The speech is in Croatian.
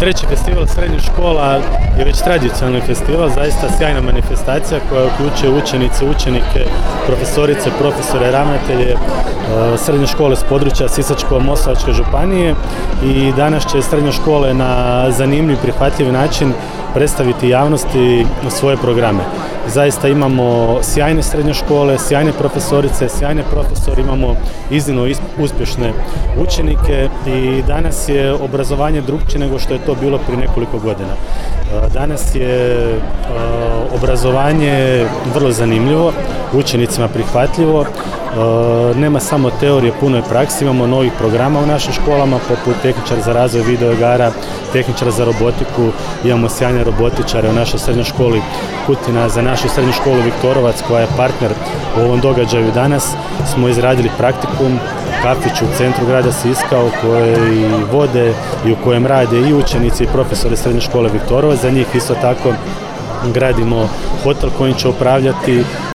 Treći festival srednjih škola je već tradicionalni festival, zaista sjajna manifestacija koja uključuje učenice, učenike, profesorice, profesore, ravnatelje srednje škole s područja Sisačko-moslavačke županije i danas će srednje škole na zanimljiv, prihvatljiv način predstaviti javnosti svoje programe. Zaista imamo sjajne srednje škole, sjajne profesorice, sjajne profesori, imamo iznimno uspješne učenike i danas je obrazovanje drukčije nego što je to bilo prije nekoliko godina. Danas je obrazovanje vrlo zanimljivo, učenicima prihvatljivo, nema samo teorije, puno je praksi, imamo novih programa u našim školama poput tehničar za razvoj videoigara, tehničar za robotiku, imamo sjajne robotičare u našoj srednjoj školi Kutina, za našu srednju školu Viktorovac koja je partner u ovom događaju danas smo izradili praktikum kafić u centru grada Siska u kojoj vode i u kojem rade i učenici i profesori srednje škole Viktorovac. Za njih isto tako gradimo hotel kojim će upravljati